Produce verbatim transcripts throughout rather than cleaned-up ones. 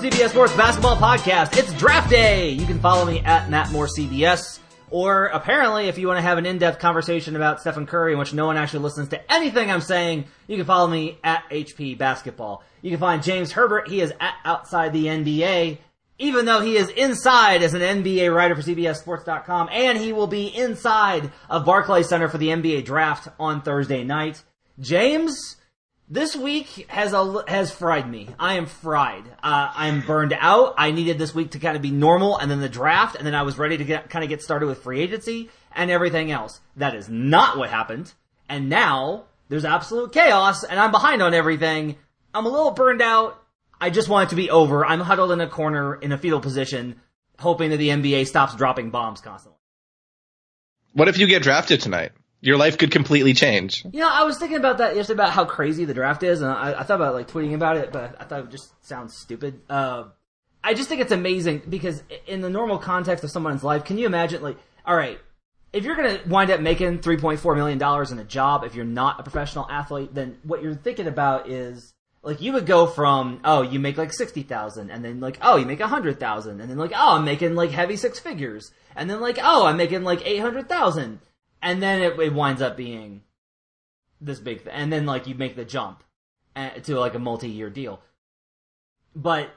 C B S Sports Basketball Podcast. It's draft day. You can follow me at Matt Moore C B S. Or apparently, if you want to have an in-depth conversation about Stephen Curry in which no one actually listens to anything I'm saying, you can follow me at H P Basketball. You can find James Herbert. He is at Outside the N B A, even though he is inside as an N B A writer for C B S Sports dot com, and he will be inside of Barclays Center for the N B A draft on Thursday night. James, this week has a, has fried me. I am fried. Uh, I'm burned out. I needed this week to kind of be normal, and then the draft, and then I was ready to get kind of get started with free agency and everything else. That is not what happened. And now there's absolute chaos, and I'm behind on everything. I'm a little burned out. I just want it to be over. I'm huddled in a corner in a fetal position, hoping that the N B A stops dropping bombs constantly. What if you get drafted tonight? Your life could completely change. You know, I was thinking about that yesterday, about how crazy the draft is, and I, I thought about like tweeting about it, but I thought it would just sound stupid. Uh, I just think it's amazing because in the normal context of someone's life, can you imagine, like, all right, if you're going to wind up making three point four million dollars in a job, if you're not a professional athlete, then what you're thinking about is, like, you would go from, oh, you make like sixty thousand, and then like, oh, you make one hundred thousand, and then like, oh, I'm making like heavy six figures, and then like, oh, I'm making like eight hundred thousand. And then it, it winds up being this big thing. And then, like, you make the jump to, like, a multi-year deal. But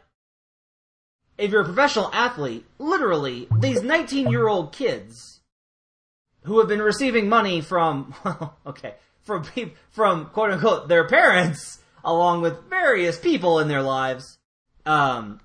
if you're a professional athlete, literally, these nineteen-year-old kids who have been receiving money from, well, okay, from, from quote-unquote, their parents, along with various people in their lives. Um,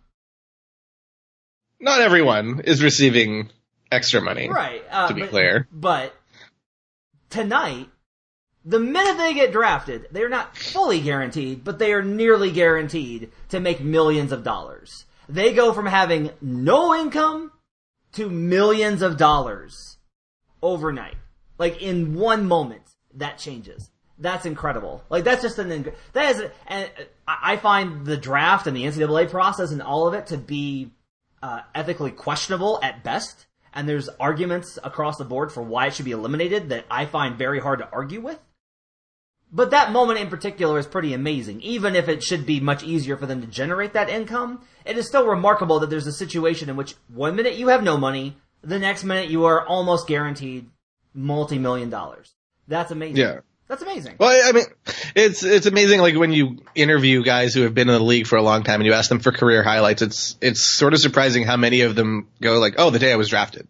Not everyone is receiving extra money, right? Uh, to be but, clear. But tonight, the minute they get drafted, they're not fully guaranteed, but they are nearly guaranteed to make millions of dollars. They go from having no income to millions of dollars overnight. Like, in one moment, that changes. That's incredible. Like, that's just an, that is, and I find the draft and the N C double A process and all of it to be uh, ethically questionable at best. And there's arguments across the board for why it should be eliminated that I find very hard to argue with. But that moment in particular is pretty amazing. Even if it should be much easier for them to generate that income, it is still remarkable that there's a situation in which one minute you have no money, the next minute you are almost guaranteed multi-million dollars. That's amazing. Yeah. That's amazing. Well, I mean, it's it's amazing. Like when you interview guys who have been in the league for a long time and you ask them for career highlights, it's it's sort of surprising how many of them go like, "Oh, the day I was drafted,"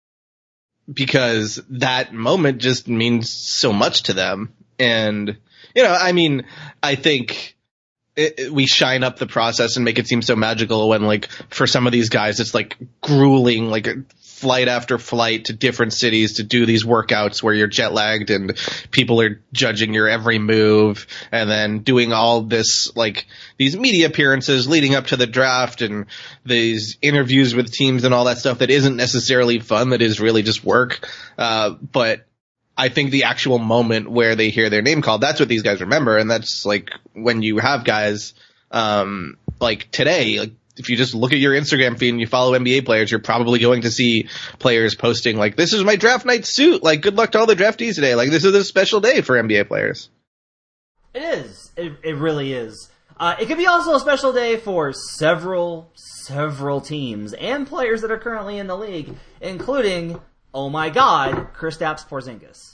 because that moment just means so much to them. And you know, I mean, I think it, it, we shine up the process and make it seem so magical when, like, for some of these guys, it's like grueling, like a flight after flight to different cities to do these workouts where you're jet lagged and people are judging your every move, and then doing all this, like, these media appearances leading up to the draft and these interviews with teams and all that stuff that isn't necessarily fun, that is really just work. Uh, but I think the actual moment where they hear their name called, that's what these guys remember. And that's like when you have guys, um, like today, like, if you just look at your Instagram feed and you follow N B A players, you're probably going to see players posting like, "This is my draft night suit. Like, good luck to all the draftees today. Like, this is a special day for N B A players." It is. It, it really is. Uh, it could be also a special day for several, several teams and players that are currently in the league, including, oh my God, Kristaps Porzingis.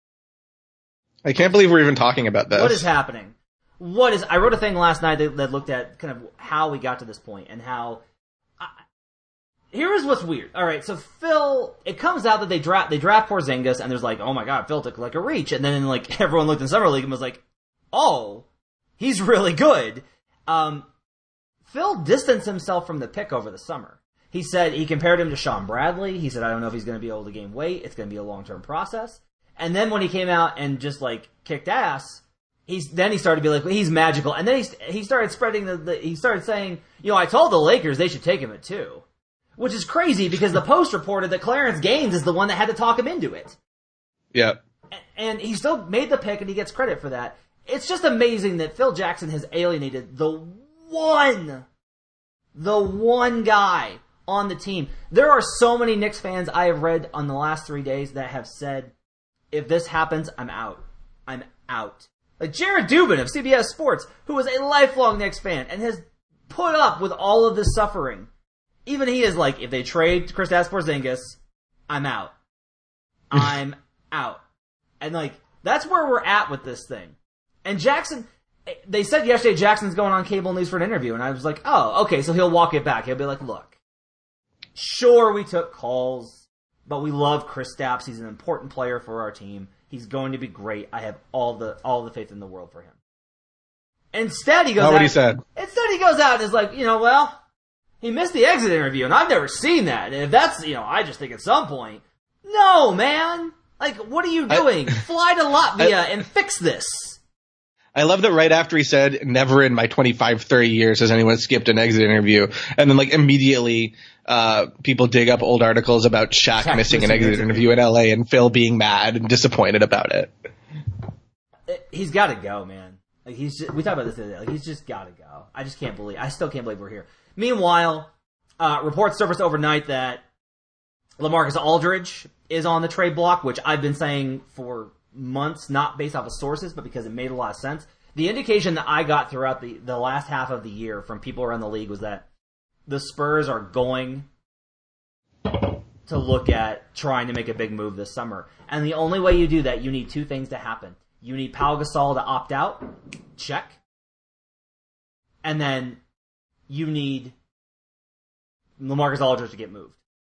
I can't believe we're even talking about this. What is happening? What is? I wrote a thing last night that, that looked at kind of how we got to this point and how. I, here is what's weird. All right, so Phil, it comes out that they draft they draft Porzingis, and there's like, oh my God, Phil took like a reach, and then like everyone looked in summer league and was like, oh, he's really good. Um, Phil distanced himself from the pick over the summer. He said he compared him to Sean Bradley. He said, I don't know if he's going to be able to gain weight. It's going to be a long term process. And then when he came out and just like kicked ass. He's then he started to be like, well, he's magical, and then he he started spreading the, the he started saying, you know, I told the Lakers they should take him at two, which is crazy because the Post reported that Clarence Gaines is the one that had to talk him into it. Yeah, and, and he still made the pick, and he gets credit for that. It's just amazing that Phil Jackson has alienated the one, the one guy on the team. There are so many Knicks fans I have read on the last three days that have said, if this happens, I'm out. I'm out. Like Jared Dubin of C B S Sports, who is a lifelong Knicks fan and has put up with all of this suffering. Even he is like, if they trade Kristaps Porzingis, I'm out. I'm out. And like, that's where we're at with this thing. And Jackson, they said yesterday Jackson's going on cable news for an interview, and I was like, oh, okay, so he'll walk it back. He'll be like, look, sure, we took calls, but we love Kristaps. He's an important player for our team. He's going to be great. I have all the all the faith in the world for him. Instead, he goes Not out. what he said. Instead, he goes out and is like, you know, well, he missed the exit interview, and I've never seen that. And if that's, you know, I just think at some point, no, man. Like, what are you doing? I, Fly to Latvia I, and fix this. I love that right after he said, never in my twenty-five, thirty years has anyone skipped an exit interview. And then, like, immediately, uh, people dig up old articles about Shaq, Shaq missing, missing an exit interview in L A and Phil being mad and disappointed about it. He's gotta go, man. Like, he's just, we talked about this the other day. Like, he's just gotta go. I just can't believe, I still can't believe we're here. Meanwhile, uh, reports surfaced overnight that LaMarcus Aldridge is on the trade block, which I've been saying for months, not based off of sources, but because it made a lot of sense. The indication that I got throughout the, the last half of the year from people around the league was that the Spurs are going to look at trying to make a big move this summer. And the only way you do that, you need two things to happen. You need Pau Gasol to opt out. Check. And then you need LaMarcus Aldridge to get moved.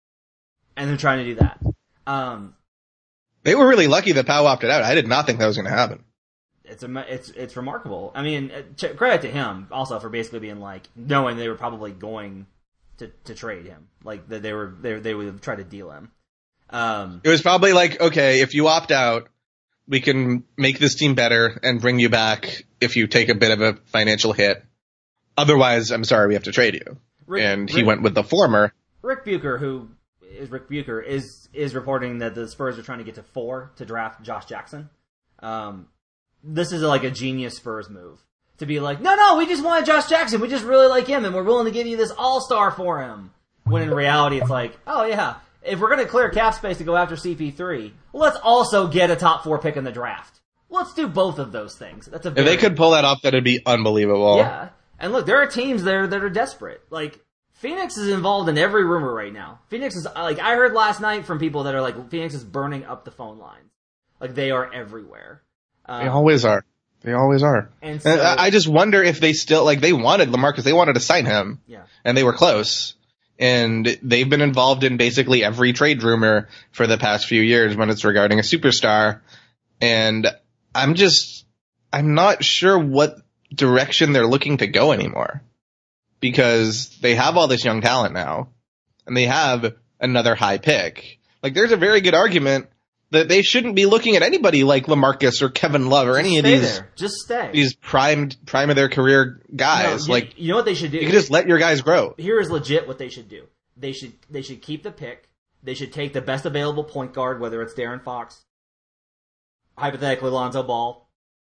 And they're trying to do that. Um, they were really lucky that Pau opted out. I did not think that was going to happen. It's a, it's it's remarkable. I mean, credit to him also for basically being like, knowing they were probably going to, to trade him, like that they were they they would try to deal him. Um, it was probably like, okay, if you opt out, we can make this team better and bring you back if you take a bit of a financial hit. Otherwise, I'm sorry, we have to trade you. Rick, and he Rick, went with the former. Rick Bucher, who is Rick Bucher, is is reporting that the Spurs are trying to get to four to draft Josh Jackson. Um, this is like a genius Spurs move. To be like, no, no, we just wanted Josh Jackson. We just really like him, and we're willing to give you this all-star for him. When in reality, it's like, oh, yeah, if we're going to clear cap space to go after C P three, let's also get a top four pick in the draft. Let's do both of those things. That's a very, if they could pull that off, that'd be unbelievable. Yeah. And look, there are teams there that are desperate. Like, Phoenix is involved in every rumor right now. Phoenix is, like, I heard last night from people that are like, Phoenix is burning up the phone lines. Like, they are everywhere. Um, they always are. They always are. And, so, and I just wonder if they still, like, they wanted LaMarcus, they wanted to sign him. Yeah. And they were close. And they've been involved in basically every trade rumor for the past few years when it's regarding a superstar. And I'm just, I'm not sure what direction they're looking to go anymore. Because they have all this young talent now. And they have another high pick. Like, there's a very good argument that they shouldn't be looking at anybody like LaMarcus or Kevin Love or just any of stay these there. Just stay. These prime prime of their career guys. No, you, like you know what they should do? You can just let your guys grow. Here is legit what they should do. They should they should keep the pick. They should take the best available point guard, whether it's De'Aaron Fox, hypothetically Lonzo Ball,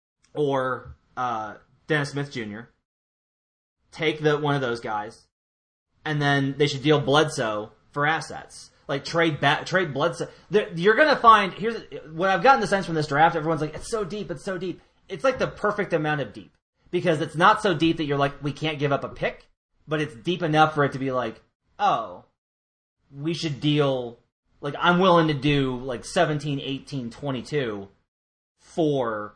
or uh, Dennis Smith Junior Take the one of those guys, and then they should deal Bledsoe for assets. Like, trade back, trade Bledsoe. You're gonna find, here's, what I've gotten the sense from this draft, everyone's like, it's so deep, it's so deep. It's like the perfect amount of deep. Because it's not so deep that you're like, we can't give up a pick, but it's deep enough for it to be like, oh, we should deal, like, I'm willing to do, like, seventeen, eighteen, twenty-two for,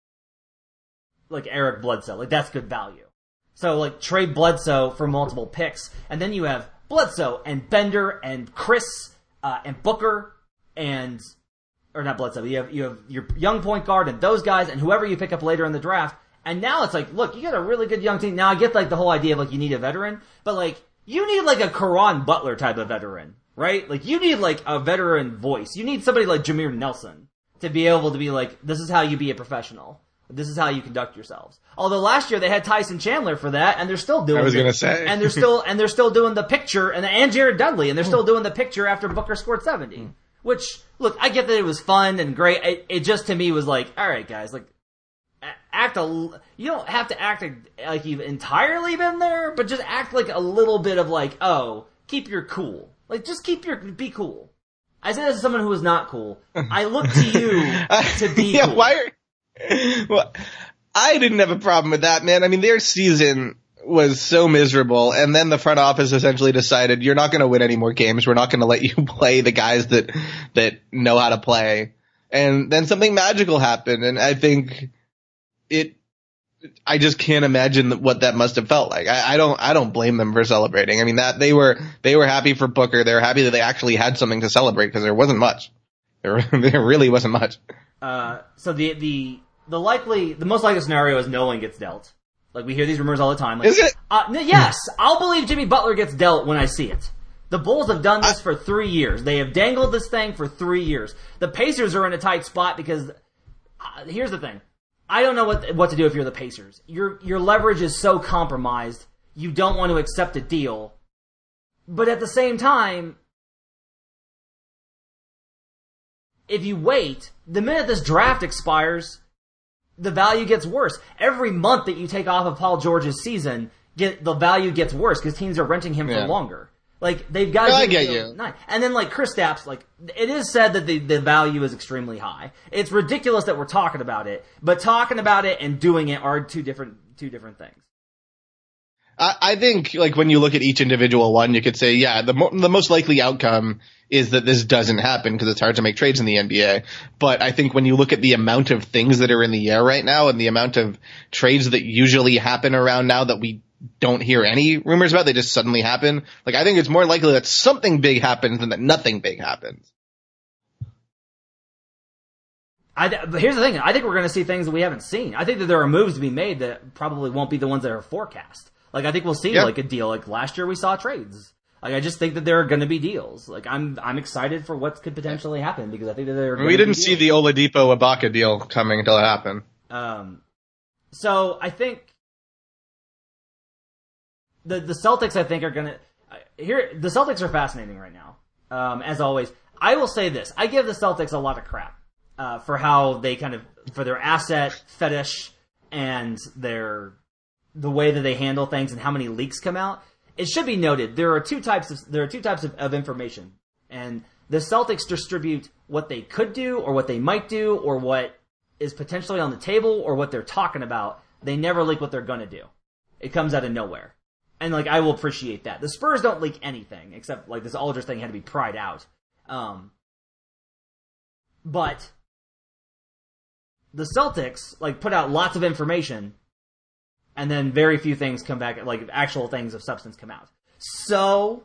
like, Eric Bledsoe. Like, that's good value. So, like, trade Bledsoe for multiple picks, and then you have Bledsoe and Bender and Chris uh, and Booker and or not Bledsoe. You have you have your young point guard and those guys and whoever you pick up later in the draft. And now it's like, look, you got a really good young team. Now I get like the whole idea of like you need a veteran, but like you need like a Caron Butler type of veteran, right? Like you need like a veteran voice. You need somebody like Jameer Nelson to be able to be like, this is how you be a professional. This is how you conduct yourselves. Although last year they had Tyson Chandler for that, and they're still doing. I was the, gonna say, and they're still and they're still doing the picture, and and Jared Dudley, and they're still doing the picture after Booker scored seventy. Mm. Which, look, I get that it was fun and great. It, it just to me was like, all right, guys, like act a. You don't have to act like you've entirely been there, but just act like a little bit of like, oh, keep your cool. Like just keep your be cool. I say this as someone who is not cool. I look to you to be yeah, cool. Why are, well, I didn't have a problem with that, man. I mean, their season was so miserable, and then the front office essentially decided, you're not going to win any more games. We're not going to let you play the guys that that know how to play. And then something magical happened, and I think it. I just can't imagine what that must have felt like. I, I don't. I don't blame them for celebrating. I mean, that they were they were happy for Booker. They were happy that they actually had something to celebrate because there wasn't much. There, there really wasn't much. Uh, so the the the likely the most likely scenario is no one gets dealt. Like, we hear these rumors all the time. Like, is it? Uh, n- yes, I'll believe Jimmy Butler gets dealt when I see it. The Bulls have done this I, for three years. They have dangled this thing for three years. The Pacers are in a tight spot because uh, here's the thing. I don't know what what to do if you're the Pacers. Your your leverage is so compromised. You don't want to accept a deal. But at the same time, if you wait, the minute this draft expires, the value gets worse. Every month that you take off of Paul George's season, get the value gets worse because teams are renting him yeah. for longer. Like, they've got to no, I get you. Nine. And then, like, Kristaps, like, it is said that the, the value is extremely high. It's ridiculous that we're talking about it, but talking about it and doing it are two different two different things. I, I think, like, when you look at each individual one, you could say, yeah, the mo- the most likely outcome is that this doesn't happen because it's hard to make trades in the N B A. But I think when you look at the amount of things that are in the air right now and the amount of trades that usually happen around now that we don't hear any rumors about, they just suddenly happen. Like, I think it's more likely that something big happens than that nothing big happens. I, but here's the thing. I think we're going to see things that we haven't seen. I think that there are moves to be made that probably won't be the ones that are forecast. Like, I think we'll see, yep. like, a deal. Like, last year we saw trades. Like, I just think that there are going to be deals. Like, I'm I'm excited for what could potentially happen because I think that there are. We didn't see the Oladipo Ibaka deal coming until it happened. Um, so I think the the Celtics, I think, are going to here. The Celtics are fascinating right now. Um, as always, I will say this: I give the Celtics a lot of crap uh, for how they kind of for their asset fetish and their the way that they handle things and how many leaks come out. It should be noted there are two types of there are two types of, of information, and the Celtics distribute what they could do, or what they might do, or what is potentially on the table, or what they're talking about. They never leak what they're gonna do. It comes out of nowhere, and like I will appreciate that. The Spurs don't leak anything except like this Aldridge thing had to be pried out, um, but the Celtics like put out lots of information. And then very few things come back, like actual things of substance come out. So,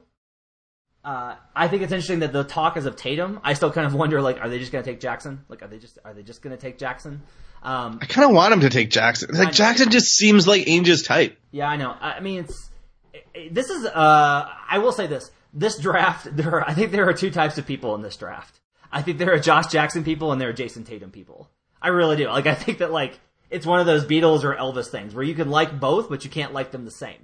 uh, I think it's interesting that the talk is of Tatum. I still kind of wonder, like, are they just going to take Jackson? Like, are they just are they just going to take Jackson? Um, I kind of want him to take Jackson. Like, Jackson just seems like Ainge's type. Yeah, I know. I mean, it's it, this is. Uh, I will say this: this draft, there are, I think there are two types of people in this draft. I think there are Josh Jackson people and there are Jason Tatum people. I really do. Like, I think that like. It's one of those Beatles or Elvis things where you can like both, but you can't like them the same.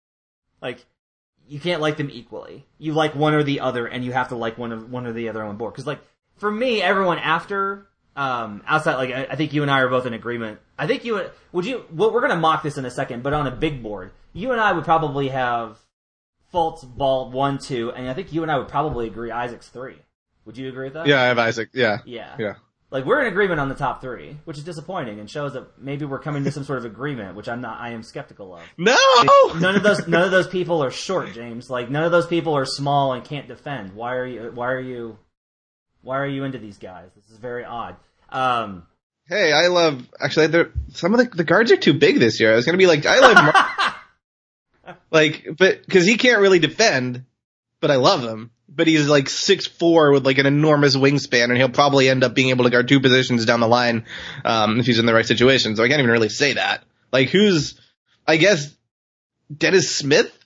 Like, you can't like them equally. You like one or the other, and you have to like one or, one or the other on board. Because, like, for me, everyone after, um, outside, like, I, I think you and I are both in agreement. I think you would you, well, we're gonna mock this in a second, but on a big board, you and I would probably have Fultz, Ball, one, two, and I think you and I would probably agree Isaac's three. Would you agree with that? Yeah, I have Isaac, yeah. Yeah. Yeah. Like, we're in agreement on the top three, which is disappointing and shows that maybe we're coming to some sort of agreement, which I'm not, I am skeptical of. No! None of those, none of those people are short, James. Like, none of those people are small and can't defend. Why are you, why are you, why are you into these guys? This is very odd. Um, hey, I love, actually, they're, some of the, the guards are too big this year. I was gonna be like, I love Mar- like, but, cause he can't really defend, but I love him. But he's like six foot four with like an enormous wingspan, and he'll probably end up being able to guard two positions down the line um, if he's in the right situation. So I can't even really say that. Like, who's, I guess, Dennis Smith?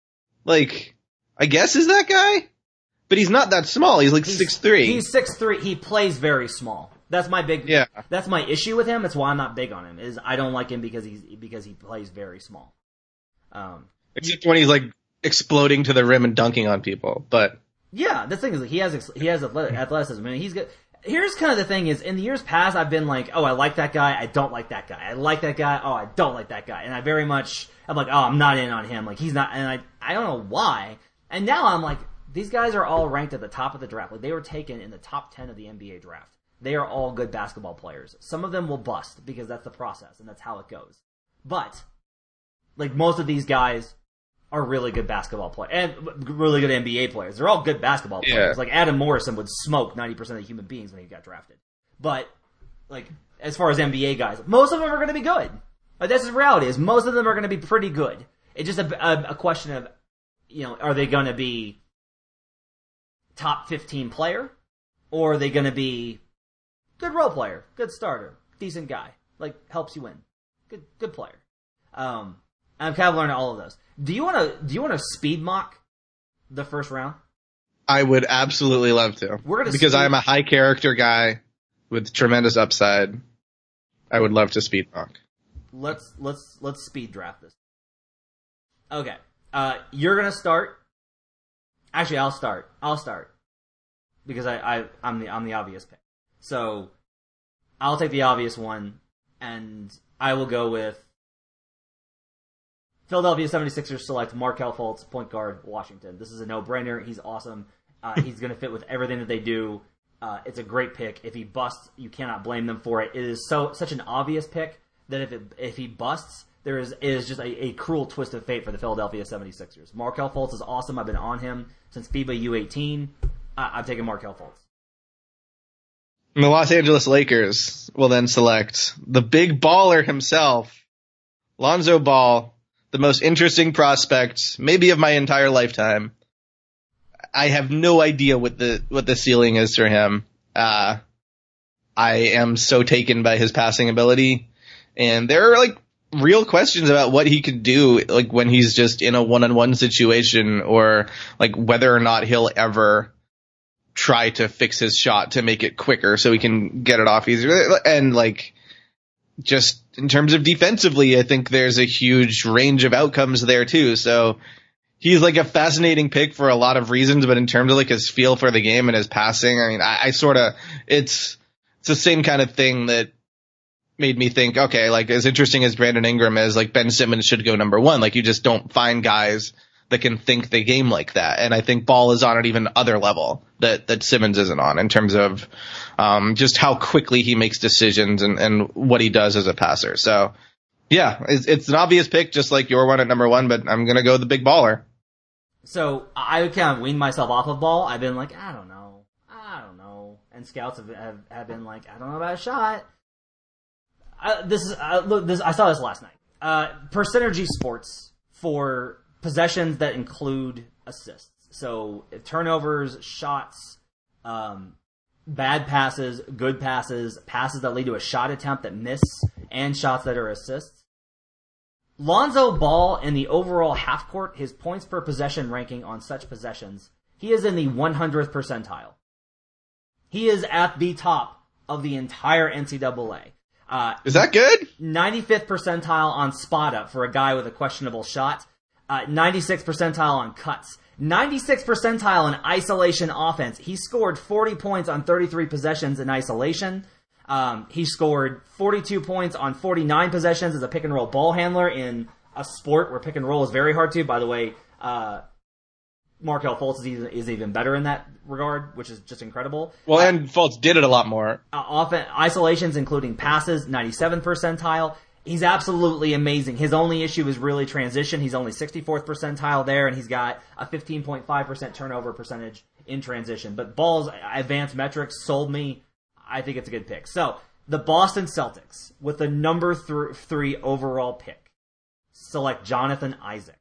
Like, I guess is that guy? But he's not that small. He's like six three. He's six three. He plays very small. That's my big. Yeah. That's my issue with him. That's why I'm not big on him. Is I don't like him because he's because he plays very small. Um, Except when he's like exploding to the rim and dunking on people, but. Yeah, the thing is, like, he has he has athleticism. I mean, he's good. Here's kind of the thing: is in the years past, I've been like, oh, I like that guy, I don't like that guy. I like that guy, oh, I don't like that guy. And I very much, I'm like, oh, I'm not in on him. Like, he's not, and I I don't know why. And now I'm like, these guys are all ranked at the top of the draft. Like, they were taken in the top ten of the N B A draft. They are all good basketball players. Some of them will bust because that's the process and that's how it goes. But Like, most of these guys are really good basketball players, and really good N B A players. They're all good basketball players. Yeah. Like, Adam Morrison would smoke ninety percent of the human beings when he got drafted. But, like, as far as N B A guys, most of them are going to be good. Like, that's the reality, is most of them are going to be pretty good. It's just a, a, a question of, you know, are they going to be top fifteen player? Or are they going to be good role player, good starter, decent guy, like, helps you win. Good good player. Um, I've kind of learned all of those. Do you want to do you want to speed mock the first round? I would absolutely love to. We're gonna because speed- I'm a high character guy with tremendous upside. I would love to speed mock. Let's let's let's speed draft this. Okay. Uh, you're gonna start. Actually, I'll start. I'll start because I, I I'm the I'm the obvious pick. So I'll take the obvious one, and I will go with Philadelphia seventy-sixers select Markelle Fultz, point guard, Washington. This is a no-brainer. He's awesome. Uh, he's going to fit with everything that they do. Uh, it's a great pick. If he busts, you cannot blame them for it. It is so such an obvious pick that if it, if he busts, there is it is just a, a cruel twist of fate for the Philadelphia seventy-sixers. Markelle Fultz is awesome. I've been on him since FIBA U eighteen. Uh, I've taken Markelle Fultz. And the Los Angeles Lakers will then select the big baller himself, Lonzo Ball, the most interesting prospect, maybe of my entire lifetime. I have no idea what the what the ceiling is for him. Uh, I am so taken by his passing ability, and there are like real questions about what he could do, like when he's just in a one-on-one situation, or like whether or not he'll ever try to fix his shot to make it quicker so he can get it off easier. And like, just in terms of defensively, I think there's a huge range of outcomes there too. So he's like a fascinating pick for a lot of reasons, but in terms of like his feel for the game and his passing, I mean, I, I sort of, it's, it's the same kind of thing that made me think, okay, like as interesting as Brandon Ingram is, like Ben Simmons should go number one. Like you just don't find guys that can think the game like that. And I think Ball is on an even other level that, that Simmons isn't on in terms of, um, just how quickly he makes decisions and, and what he does as a passer. So yeah, it's, it's an obvious pick, just like your one at number one, but I'm going to go the big baller. So I kind of weaned myself off of Ball. I've been like, I don't know. I don't know. And scouts have, have, have been like, I don't know about a shot. I, this is, uh, look, this, I saw this last night. Uh, per Synergy Sports for possessions that include assists. So turnovers, shots, um, bad passes, good passes, passes that lead to a shot attempt that miss, and shots that are assists. Lonzo Ball in the overall half court, his points per possession ranking on such possessions, he is in the one hundredth percentile. He is at the top of the entire N C double A. Uh, is that good? ninety-fifth percentile on spot up for a guy with a questionable shot. Uh, ninety-sixth percentile on cuts. ninety-sixth percentile in isolation offense. He scored forty points on thirty-three possessions in isolation. Um, he scored forty-two points on forty-nine possessions as a pick and roll ball handler in a sport where pick and roll is very hard to. By the way, uh, Markelle Fultz is even, is even better in that regard, which is just incredible. Well, uh, and Fultz did it a lot more. Uh, often, isolations, including passes, ninety-seventh percentile. He's absolutely amazing. His only issue is really transition. He's only sixty-fourth percentile there, and he's got a fifteen point five percent turnover percentage in transition. But Ball's advanced metrics sold me. I think it's a good pick. So, the Boston Celtics, with the number th- three overall pick, select Jonathan Isaac.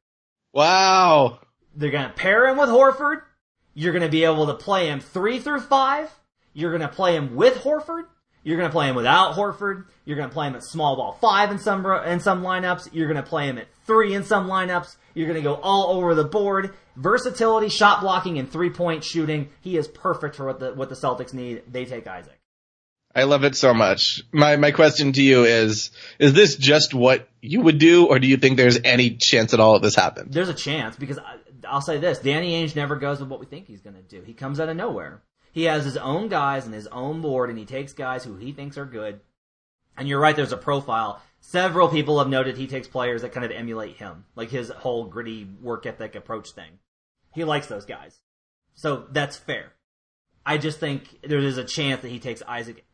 Wow. They're going to pair him with Horford. You're going to be able to play him three through five. You're going to play him with Horford. You're going to play him without Horford. You're going to play him at small ball five in some in some lineups. You're going to play him at three in some lineups. You're going to go all over the board. Versatility, shot blocking, and three-point shooting. He is perfect for what the what the Celtics need. They take Isaac. I love it so much. My my question to you is, is this just what you would do, or do you think there's any chance at all that this happens? There's a chance, because I, I'll say this. Danny Ainge never goes with what we think he's going to do. He comes out of nowhere. He has his own guys and his own board, and he takes guys who he thinks are good. And you're right, there's a profile. Several people have noted he takes players that kind of emulate him, like his whole gritty work ethic approach thing. He likes those guys. So that's fair. I just think there is a chance that he takes Isaac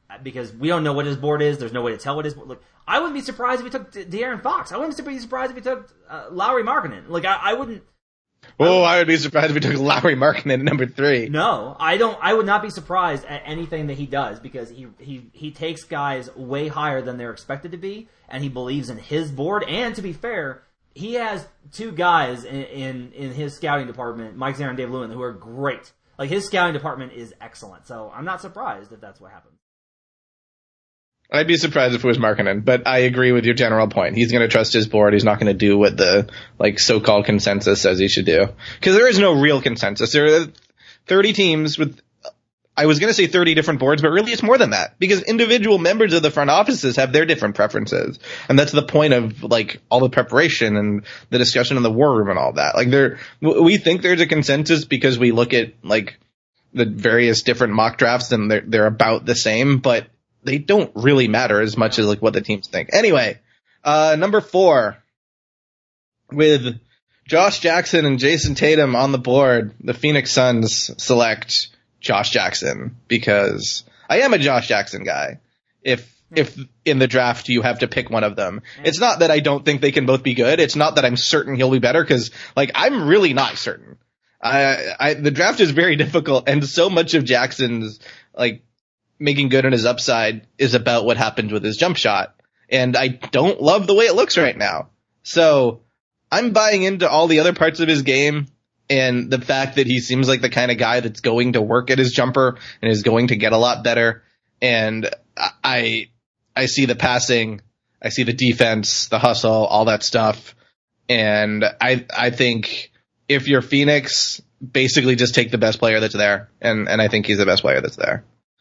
because we don't know what his board is. There's no way to tell what his board. Look, I wouldn't be surprised if he took De- De'Aaron Fox. I wouldn't be surprised if he took uh, Lauri Markkanen. Like I, I wouldn't. Oh, I would be surprised if he took Lauri Markkanen at number three. No, I don't. I would not be surprised at anything that he does because he he he takes guys way higher than they're expected to be, and he believes in his board. And to be fair, he has two guys in in, in his scouting department, Mike Zare and Dave Lewin, who are great. Like his scouting department is excellent. So I'm not surprised if that's what happens. I'd be surprised if it was Markkanen, but I agree with your general point. He's going to trust his board. He's not going to do what the like so-called consensus says he should do. Because there is no real consensus. There are thirty teams with, I was going to say thirty different boards, but really it's more than that. Because individual members of the front offices have their different preferences. And that's the point of like all the preparation and the discussion in the war room and all that. Like there, we think there's a consensus because we look at like the various different mock drafts and they're, they're about the same, but they don't really matter as much as like what the teams think. Anyway, uh, number four, with Josh Jackson and Jason Tatum on the board, the Phoenix Suns select Josh Jackson because I am a Josh Jackson guy. If if in the draft you have to pick one of them, it's not that I don't think they can both be good. It's not that I'm certain he'll be better because like I'm really not certain. I, I the draft is very difficult, and so much of Jackson's like making good on his upside is about what happened with his jump shot. And I don't love the way it looks right now. So I'm buying into all the other parts of his game and the fact that he seems like the kind of guy that's going to work at his jumper and is going to get a lot better. And I, I see the passing, I see the defense, the hustle, all that stuff. And I, I think if you're Phoenix, basically just take the best player that's there. And, and I think he's the best player that's there.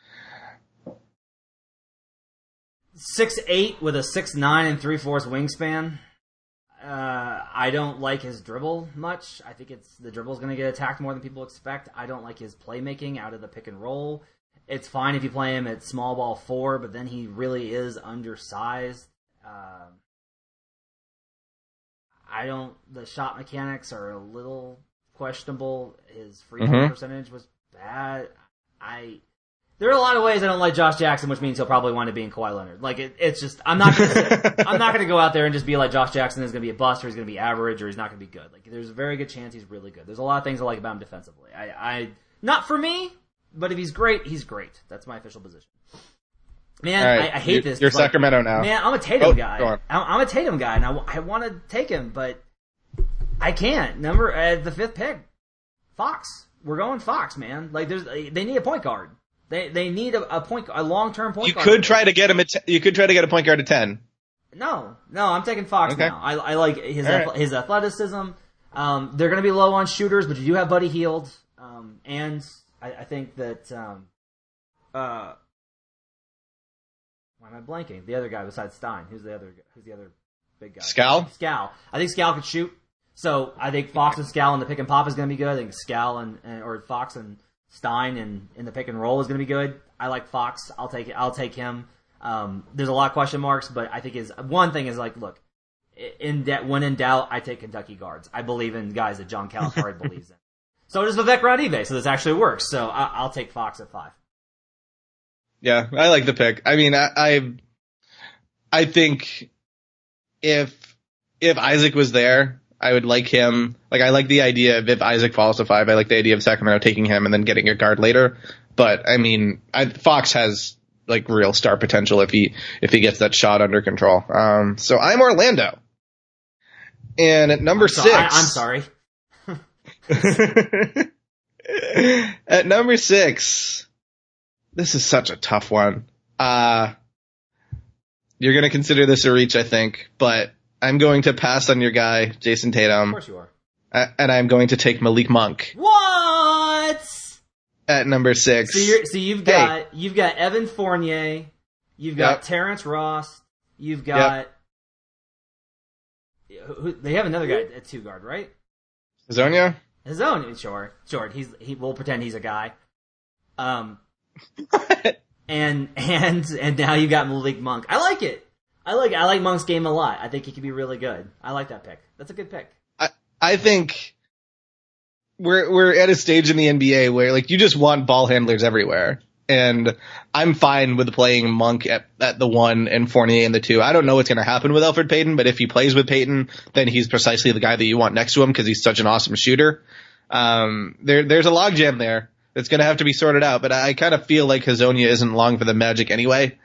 six eight with a six nine and three fourths wingspan. Uh, I don't like his dribble much. I think it's the dribble's going to get attacked more than people expect. I don't like his playmaking out of the pick and roll. It's fine if you play him at small ball four, but then he really is undersized. Uh, I don't. The shot mechanics are a little questionable. His free throw mm-hmm. percentage was bad. I. There are a lot of ways I don't like Josh Jackson, which means he'll probably wind up being Kawhi Leonard. Like it, it's just I'm not gonna say, I'm not gonna go out there and just be like Josh Jackson is gonna be a bust or he's gonna be average or he's not gonna be good. Like there's a very good chance he's really good. There's a lot of things I like about him defensively. I, I not for me, but if he's great, he's great. That's my official position. Man, right. I, I hate you're, this. You're like, Sacramento now. Man, I'm a Tatum oh, guy. I'm, I'm a Tatum guy, and I, I want to take him, but I can't. Number uh, the fifth pick, Fox. We're going Fox, man. Like there's they need a point guard. They they need a, a point a long term point you guard. You could try to get him. At t- you could try to get a point guard at ten. No, no, I'm taking Fox okay. now. I, I like his right. ath- his athleticism. Um, they're going to be low on shooters, but you do have Buddy Hield, um, and I, I think that um, uh, why am I blanking? The other guy besides Stein, who's the other who's the other big guy? Scal. Scal. I think Scal could shoot. So I think Fox and Scal in the pick and pop is going to be good. I think Scal and, and or Fox and Stein in, in the pick and roll is going to be good. I like Fox. I'll take I'll take him. Um, there's a lot of question marks, but I think his one thing is like, look, in de- when in doubt, I take Kentucky guards. I believe in guys that John Calipari believes in. So does Vivek Ranadive, so this actually works. So I- I'll take Fox at five. Yeah, I like the pick. I mean, I I, I think if if Isaac was there, I would like him. Like, I like the idea of if Isaac falls to five, I like the idea of Sacramento taking him and then getting a guard later. But, I mean, I, Fox has, like, real star potential if he if he gets that shot under control. Um, so I'm Orlando. And at number I'm so, six... I, I'm sorry. At number six, this is such a tough one. Uh, you're going to consider this a reach, I think, but I'm going to pass on your guy, Jason Tatum. Of course you are. Uh, and I'm going to take Malik Monk. What? At number six. So, you're, so you've got hey. you've got Evan Fournier, you've got yep. Terrence Ross, you've got yep. who, they have another guy at two guard, right? Hazonia? His own, sure, sure. He's he. We'll pretend he's a guy. Um, and and and now you got Malik Monk. I like it. I like I like Monk's game a lot. I think he could be really good. I like that pick. That's a good pick. I I think we're we're at a stage in the N B A where like you just want ball handlers everywhere, And I'm fine with playing Monk at, at the one and Fournier in the two. I don't know what's going to happen with Elfrid Payton, but if he plays with Payton, then he's precisely the guy that you want next to him because he's such an awesome shooter. Um, there, there's a logjam there that's going to have to be sorted out, but I kind of feel like Hezonja isn't long for the Magic anyway.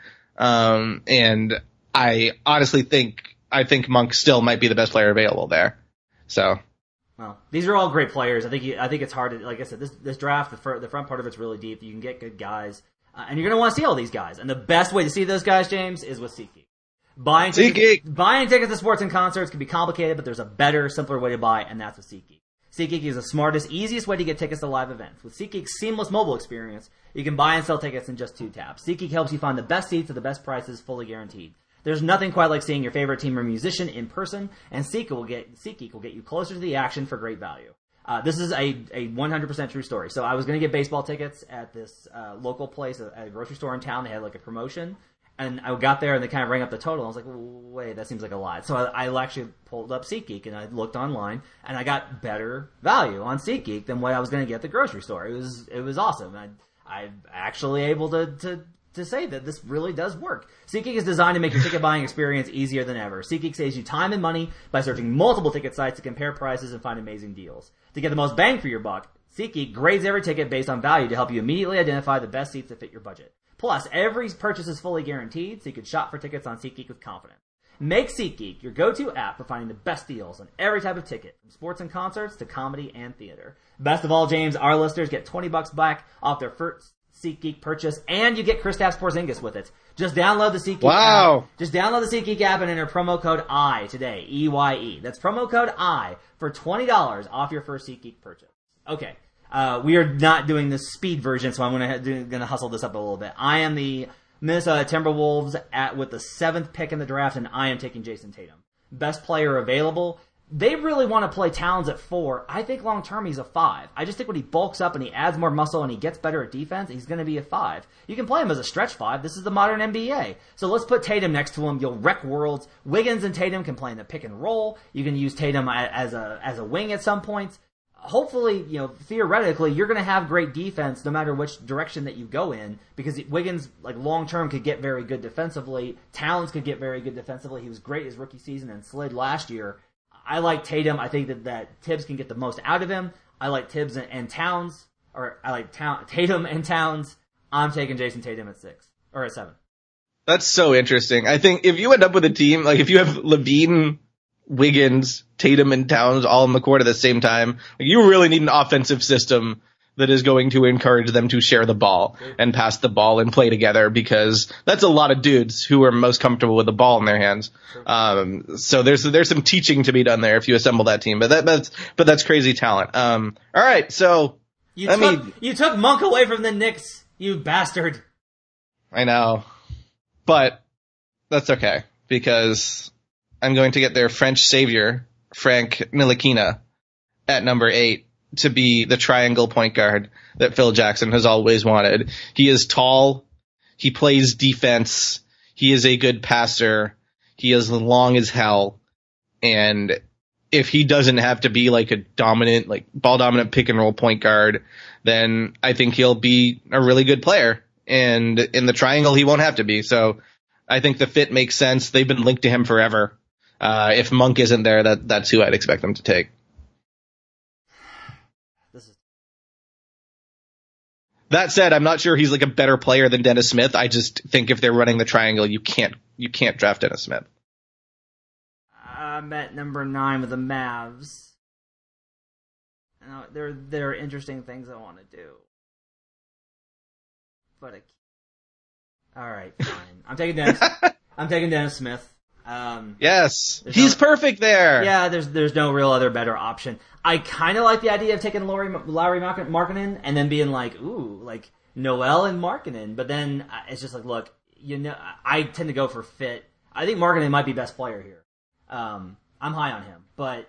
Um, and I honestly think, I think Monk still might be the best player available there. So. Well, these are all great players. I think you, I think it's hard to, like I said, this this draft, the, fir- the front part of it's really deep. You can get good guys, uh, and you're going to want to see all these guys. And the best way to see those guys, James, is with SeatGeek. Buying tickets, buying tickets to sports and concerts can be complicated, but there's a better, simpler way to buy, and that's with SeatGeek. SeatGeek is the smartest, easiest way to get tickets to live events. With SeatGeek's seamless mobile experience, you can buy and sell tickets in just two taps. SeatGeek helps you find the best seats at the best prices, fully guaranteed. There's nothing quite like seeing your favorite team or musician in person, and SeatGeek will get SeatGeek will get you closer to the action for great value. Uh, this is a, a one hundred percent true story. So I was going to get baseball tickets at this uh, local place, at a grocery store in town. They had like a promotion, and I got there and they kind of rang up the total. I was like, wait, that seems like a lot. So I, I actually pulled up SeatGeek and I looked online, and I got better value on SeatGeek than what I was going to get at the grocery store. It was it was awesome. I I'm actually able to to. to say that this really does work. SeatGeek is designed to make your ticket buying experience easier than ever. SeatGeek saves you time and money by searching multiple ticket sites to compare prices and find amazing deals. To get the most bang for your buck, SeatGeek grades every ticket based on value to help you immediately identify the best seats that fit your budget. Plus, every purchase is fully guaranteed, so you can shop for tickets on SeatGeek with confidence. Make SeatGeek your go-to app for finding the best deals on every type of ticket, from sports and concerts to comedy and theater. Best of all, James, our listeners get twenty bucks back off their first SeatGeek purchase, and you get Kristaps Porzingis with it. Just download the SeatGeek wow. app. Just download the SeatGeek app and enter promo code I today, E Y E. That's promo code I for twenty dollars off your first SeatGeek purchase. Okay, uh, we are not doing the speed version, so I'm going to going to hustle this up a little bit. I am the Minnesota Timberwolves at with the seventh pick in the draft, and I am taking Jason Tatum. Best player available. They really want to play Towns at four. I think long term he's a five. I just think when he bulks up and he adds more muscle and he gets better at defense, he's going to be a five. You can play him as a stretch five. This is the modern N B A. So let's put Tatum next to him. You'll wreck worlds. Wiggins and Tatum can play in the pick and roll. You can use Tatum as a as a wing at some points. Hopefully, you know, theoretically, you're going to have great defense no matter which direction that you go in, because Wiggins, like, long-term could get very good defensively. Towns could get very good defensively. He was great his rookie season and slid last year. I like Tatum. I think that, that Tibbs can get the most out of him. I like Tibbs and, and Towns, or I like Town, Tatum and Towns. I'm taking Jason Tatum at six, or at seven. That's so interesting. I think if you end up with a team, like if you have Levine, Wiggins, Tatum, and Towns all in the court at the same time, like you really need an offensive system that is going to encourage them to share the ball and pass the ball and play together, because that's a lot of dudes who are most comfortable with the ball in their hands. Um, so there's there's some teaching to be done there if you assemble that team, but that, that's but that's crazy talent. Um, all right, so you I took mean, you took Monk away from the Knicks, you bastard. I know, but that's okay, because I'm going to get their French savior, Frank Ntilikina, at number eight, to be the triangle point guard that Phil Jackson has always wanted. He is tall. He plays defense. He is a good passer. He is long as hell. And if he doesn't have to be like a dominant, like ball dominant pick and roll point guard, then I think he'll be a really good player. And in the triangle, he won't have to be. So I think the fit makes sense. They've been linked to him forever. Uh, if Monk isn't there, that that's who I'd expect them to take. That said, I'm not sure he's like a better player than Dennis Smith. I just think if they're running the triangle, you can't you can't draft Dennis Smith. I'm at number nine with the Mavs. Now, there there are interesting things I want to do, but I, all right, fine. I'm taking Dennis. I'm taking Dennis Smith. Um, yes, he's no, perfect there. Yeah, there's there's no real other better option. I kind of like the idea of taking Lauri, Lauri Markkanen and then being like, ooh, like Noel and Markkanen. But then it's just like, look, you know, I tend to go for fit. I think Markkanen might be best player here. Um, I'm high on him, but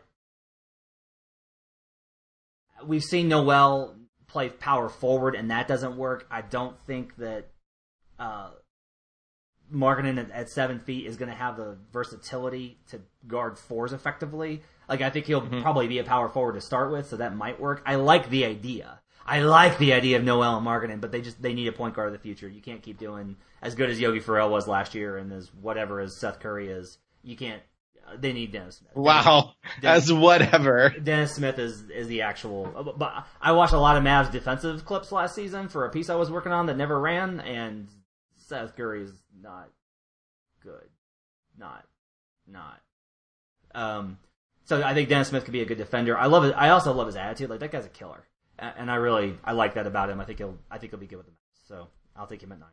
we've seen Noel play power forward, and that doesn't work. I don't think that uh, Markkanen at, at seven feet is going to have the versatility to guard fours effectively. Like, I think he'll mm-hmm. probably be a power forward to start with, so that might work. I like the idea. I like the idea of Noel and Markkanen, but they just they need a point guard of the future. You can't keep doing as good as Yogi Ferrell was last year and as whatever as Seth Curry is. You can't. They need Dennis Smith. Wow, Dennis, as whatever. Dennis Smith is is the actual. But I watched a lot of Mavs defensive clips last season for a piece I was working on that never ran, and Seth Curry is not good. Not, not. Um. So I think Dennis Smith could be a good defender. I love it. I also love his attitude. Like that guy's a killer. And I really, I like that about him. I think he'll, I think he'll be good with the Mavs. So I'll take him at nine.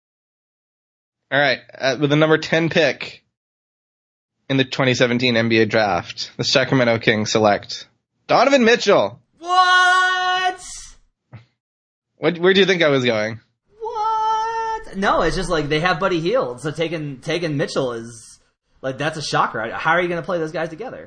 All right, uh, with the number ten pick in the twenty seventeen N B A draft, the Sacramento Kings select Donovan Mitchell. What? What? Where do you think I was going? What? No, it's just like they have Buddy Hield, so taking taking Mitchell is like that's a shocker. How are you going to play those guys together?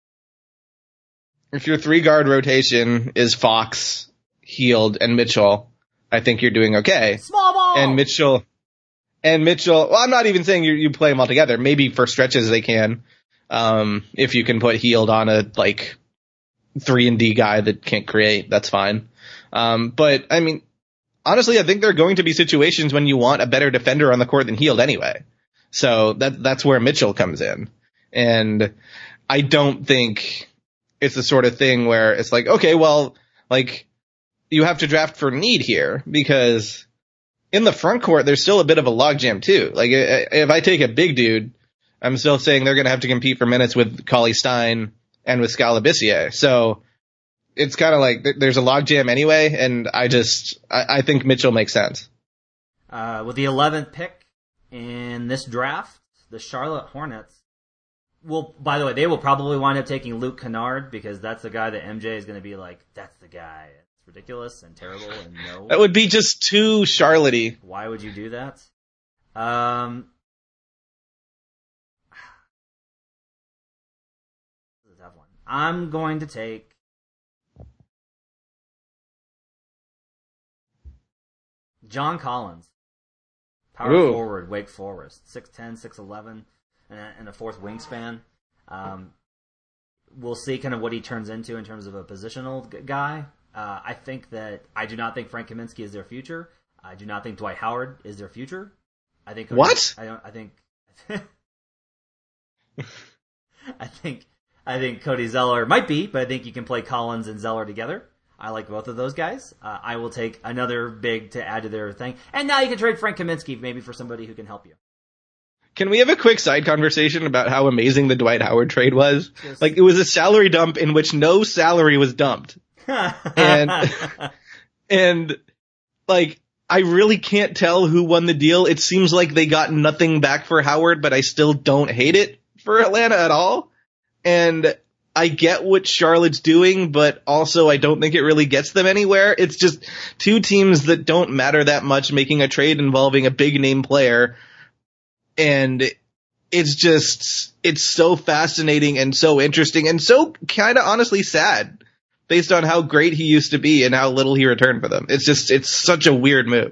If your three guard rotation is Fox, Hield, and Mitchell, I think you're doing okay. Small ball. And Mitchell, and Mitchell. Well, I'm not even saying you you play them all together. Maybe for stretches they can. Um, if you can put Hield on a like three and D guy that can't create, that's fine. Um, but I mean, honestly, I think there are going to be situations when you want a better defender on the court than Hield anyway. So that that's where Mitchell comes in, and I don't think it's the sort of thing where it's like, okay, well, like, you have to draft for need here, because in the front court, there's still a bit of a logjam, too. Like, if I take a big dude, I'm still saying they're going to have to compete for minutes with Cauley Stein and with Skal Labissiere. So it's kind of like there's a logjam anyway, and I just, I, I think Mitchell makes sense. Uh, with the eleventh pick in this draft, the Charlotte Hornets, well, by the way, they will probably wind up taking Luke Kennard, because that's the guy that M J is going to be like, that's the guy. It's ridiculous and terrible and no. That would be just too Charlotte-y. Why would you do that? Um, this is a tough one. I'm going to take John Collins. Power Ooh. forward, Wake Forest. six ten, six eleven. And a, and a fourth wingspan. Um, we'll see kind of what he turns into in terms of a positional g- guy. Uh, I think that I do not think Frank Kaminsky is their future. I do not think Dwight Howard is their future. I think Cody, what? I don't. I think. I think. I think Cody Zeller might be, but I think you can play Collins and Zeller together. I like both of those guys. Uh, I will take another big to add to their thing, and now you can trade Frank Kaminsky maybe for somebody who can help you. Can we have a quick side conversation about how amazing the Dwight Howard trade was? Yes. Like, it was a salary dump in which no salary was dumped. and, and, like, I really can't tell who won the deal. It seems like they got nothing back for Howard, but I still don't hate it for Atlanta at all. And I get what Charlotte's doing, but also I don't think it really gets them anywhere. It's just two teams that don't matter that much making a trade involving a big name player. And it's just, it's so fascinating and so interesting and so kind of honestly sad based on how great he used to be and how little he returned for them. It's just, it's such a weird move.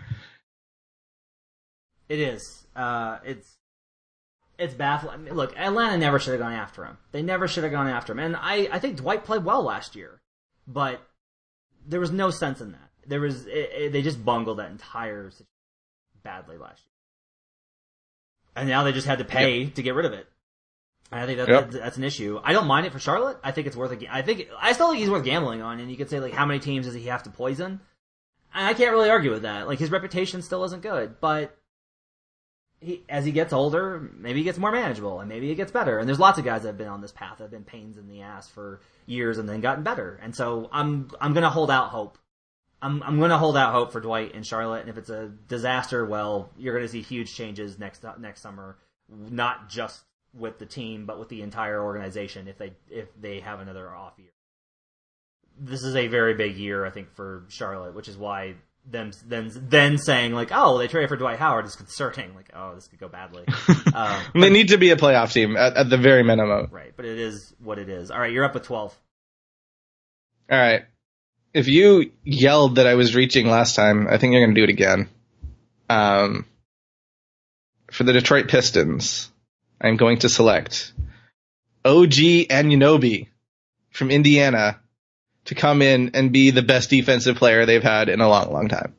It is. Uh, it's, it's baffling. I mean, look, Atlanta never should have gone after him. They never should have gone after him. And I, I think Dwight played well last year, but there was no sense in that. There was, it, it, they just bungled that entire situation badly last year. And now they just had to pay yep. to get rid of it. And I think that, yep. that, that's an issue. I don't mind it for Charlotte. I think it's worth a. I think I still think he's worth gambling on. And you could say like, how many teams does he have to poison? And I can't really argue with that. Like his reputation still isn't good, but he as he gets older, maybe he gets more manageable, and maybe he gets better. And there's lots of guys that have been on this path that have been pains in the ass for years and then gotten better. And so I'm I'm gonna hold out hope. I'm I'm going to hold out hope for Dwight in Charlotte, and if it's a disaster, well, you're going to see huge changes next next summer, not just with the team, but with the entire organization if they if they have another off year. This is a very big year, I think, for Charlotte, which is why them then then saying like, oh, they traded for Dwight Howard is concerning. Like, oh, this could go badly. um, they need to be a playoff team at, at the very minimum, right? But it is what it is. All right, you're up with twelve. All right. If you yelled that I was reaching last time, I think you're going to do it again. Um, for the Detroit Pistons, I'm going to select O G Anunoby from Indiana, to come in and be the best defensive player they've had in a long, long time.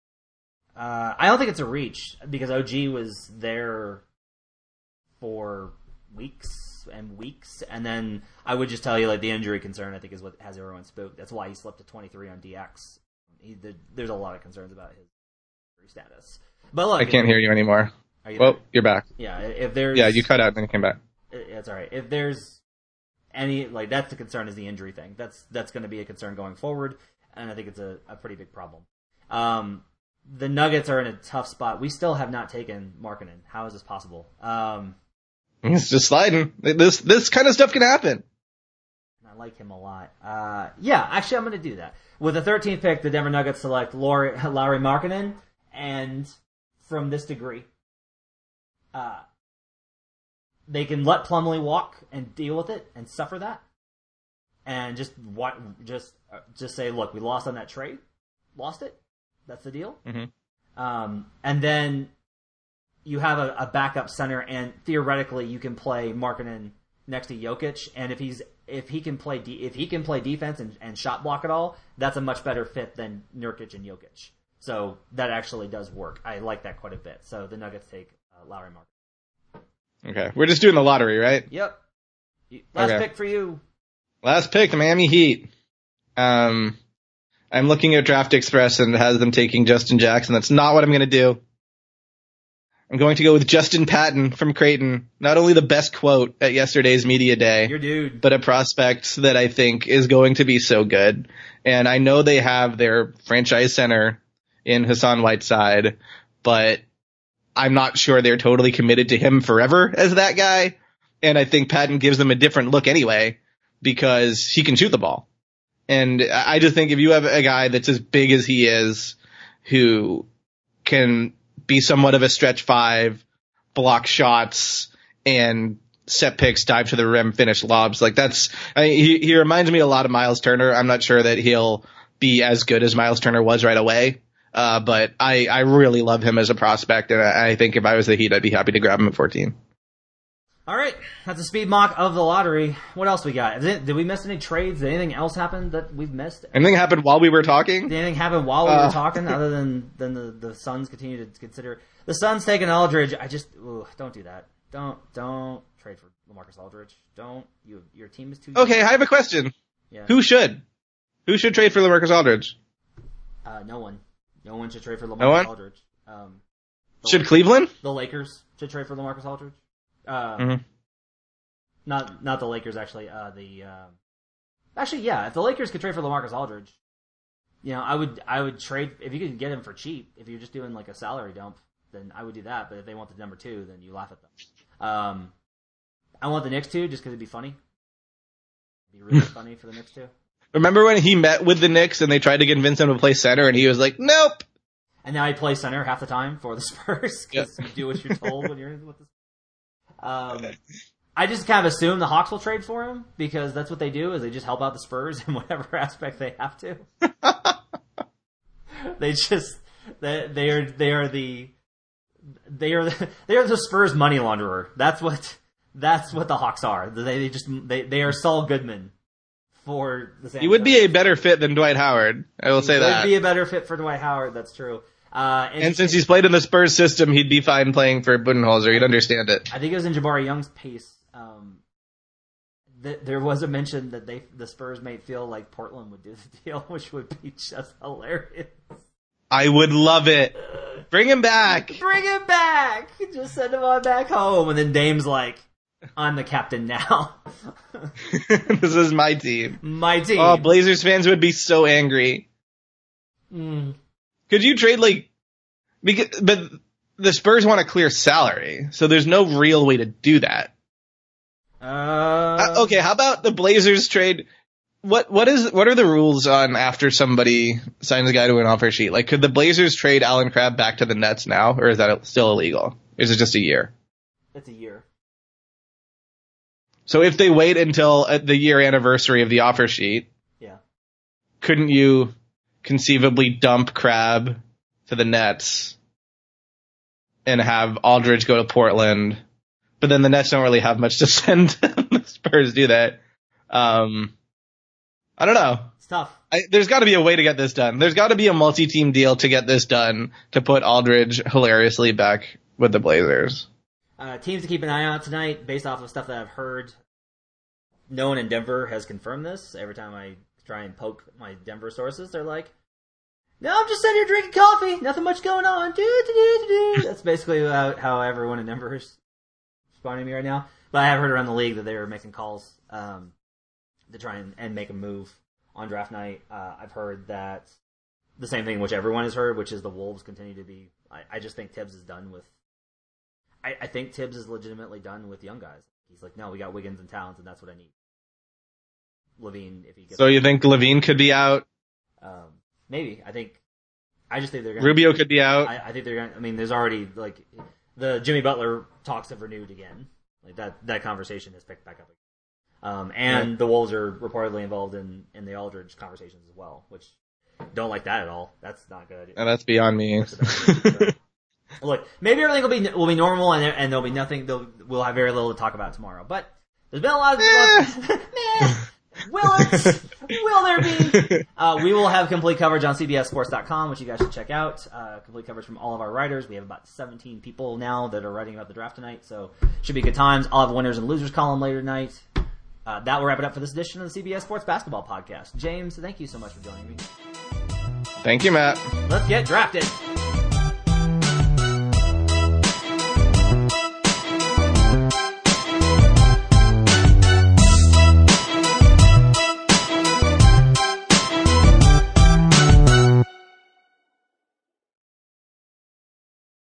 Uh, I don't think it's a reach because O G was there for weeks and weeks, and then I would just tell you like the injury concern I think is what has everyone spooked. That's why he slipped to twenty-three on D X. He, the, there's a lot of concerns about his injury status. But look, I can't hear you anymore. Are you well, there? you're back. Yeah, if there's yeah, you cut out and then you came back. It's all right. If there's any like that's the concern is the injury thing. That's that's going to be a concern going forward, and I think it's a, a pretty big problem. Um, the Nuggets are in a tough spot. We still have not taken Markkanen. How is this possible? Um, It's just sliding. This this kind of stuff can happen. I like him a lot. Uh, yeah, actually, I'm going to do that. With the thirteenth pick, the Denver Nuggets select Lauri, Lauri Markkanen, and from this degree, uh, they can let Plumlee walk and deal with it and suffer that, and just what just uh, just say, look, we lost on that trade, lost it. That's the deal. Mm-hmm. Um, and then you have a, a backup center, and theoretically, you can play Markkanen next to Jokic, and if he's if he can play de- if he can play defense and, and shot block it all, that's a much better fit than Nurkic and Jokic. So that actually does work. I like that quite a bit. So the Nuggets take uh, Lauri Markkanen. Okay, we're just doing the lottery, right? Yep. Last okay. pick for you. Last pick, the Miami Heat. Um, I'm looking at Draft Express and it has them taking Justin Jackson. That's not what I'm going to do. I'm going to go with Justin Patton from Creighton. Not only the best quote at yesterday's media day, Your dude. but a prospect that I think is going to be so good. And I know they have their franchise center in Hassan Whiteside, but I'm not sure they're totally committed to him forever as that guy. And I think Patton gives them a different look anyway because he can shoot the ball. And I just think if you have a guy that's as big as he is, who can be somewhat of a stretch five, block shots, and set picks, dive to the rim, finish lobs, like that's, I mean, he, he reminds me a lot of Miles Turner. I'm not sure that he'll be as good as Miles Turner was right away. Uh, but I, I really love him as a prospect, and I, I think if I was the Heat, I'd be happy to grab him at fourteen. All right, that's a speed mock of the lottery. What else we got? Did, did we miss any trades? Did anything else happen that we've missed? Anything happened while we were talking? Did anything happen while we uh, were talking other than, than the, the Suns continue to consider? The Suns taking Aldridge. I just, ooh, don't do that. Don't, don't trade for LaMarcus Aldridge. Don't. You, your team is too Okay, good. I have a question. Yeah. Who should? Who should trade for LaMarcus Aldridge? Uh, no one. No one should trade for LaMarcus No one? Aldridge. Um, the Should Lakers, Cleveland? The Lakers should trade for LaMarcus Aldridge. Um, Mm-hmm. Not, not the Lakers, actually. Uh, the, uh, actually, yeah, if the Lakers could trade for LaMarcus Aldridge, you know, I would, I would trade, if you could get him for cheap, if you're just doing like a salary dump, then I would do that. But if they want the number two, then you laugh at them. Um, I want the Knicks to, just because it'd be funny. It'd be really funny for the Knicks to. Remember when he met with the Knicks and they tried to convince him to play center and he was like, nope. And now I play center half the time for the Spurs, because Yep. you do what you're told when you're with the Spurs. Um, I just kind of assume the Hawks will trade for him, because that's what they do, is they just help out the Spurs in whatever aspect they have to. They just, they, they are, they are the, they are, the, they are the Spurs money launderer. That's what, that's what the Hawks are. They, they just, they, they are Saul Goodman for the San He would Antonio. be a better fit than Dwight Howard. I will say He that. would be a better fit for Dwight Howard, that's true. Uh, And since he's played in the Spurs system, he'd be fine playing for Budenholzer. He'd understand it. I think it was in Jabari Young's piece. Um, th- there was a mention that they, the Spurs may feel like Portland would do the deal, which would be just hilarious. I would love it. Bring him back. Bring him back! Just send him on back home. And then Dame's like, I'm the captain now. This is my team. My team. Oh, Blazers fans would be so angry. Mm. Could you trade like, because, but the Spurs want a clear salary, so there's no real way to do that. Uh, Uh, okay, how about the Blazers trade? What what is what are the rules on after somebody signs a guy to an offer sheet? Like, could the Blazers trade Alan Crabb back to the Nets now, or is that still illegal? Or is it just a year? It's a year. So if they wait until uh, the year anniversary of the offer sheet, Yeah. couldn't you conceivably dump Crabb to the Nets and have Aldridge go to Portland? But then the Nets don't really have much to send the Spurs, do they? Um, I don't know. It's tough. I, there's got to be a way to get this done. There's got to be a multi-team deal to get this done to put Aldridge hilariously back with the Blazers. Uh, teams to keep an eye on tonight, based off of stuff that I've heard. No one in Denver has confirmed this. Every time I try and poke my Denver sources, they're like, "No, I'm just sitting here drinking coffee. Nothing much going on." Do, do, do, do, do. That's basically how, how everyone in Denver is responding to me right now. But I have heard around the league that they were making calls um, to try and, and make a move on draft night. Uh, I've heard that the same thing which everyone has heard, which is the Wolves continue to be. I, I just think Tibbs is done with. I, I think Tibbs is legitimately done with young guys. He's like, no, we got Wiggins and Towns, and that's what I need. Levine, if he gets. So you think Levine could be out? Um, maybe. I think. I just think they're going. Rubio could be out. I, I think they're going. I mean, there's already like the Jimmy Butler talks have renewed again. Like that, that conversation has picked back up again. Um, and yeah. the Wolves are reportedly involved in, in the Aldridge conversations as well, which don't like that at all. That's not good. And that's beyond me. Look, maybe everything will be will be normal, and and there'll be nothing. We'll have very little to talk about tomorrow. But there's been a lot of. Man, will it? Will there be? Uh, we will have complete coverage on C B S Sports dot com, which you guys should check out. Uh, complete coverage from all of our writers. We have about seventeen people now that are writing about the draft tonight, so should be good times. I'll have a winners and losers column later tonight. Uh, that will wrap it up for this edition of the C B S Sports Basketball Podcast. James, thank you so much for joining me. Thank you, Matt. Let's get drafted.